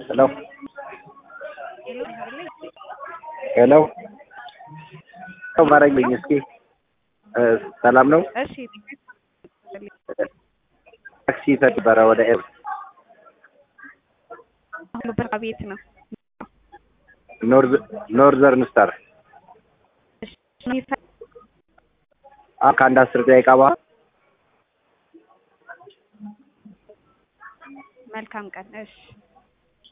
ሄሎ ሄሎ ማረግልኝ እስኪ ሰላም ነው? እሺ ታክሲ ተበረ ወደ አሁን በርካ ቤት ነው። ኖርዘርን ስታር ከአንድ 10 ደቂቃ በኋላ መልካም ቀን። እሺ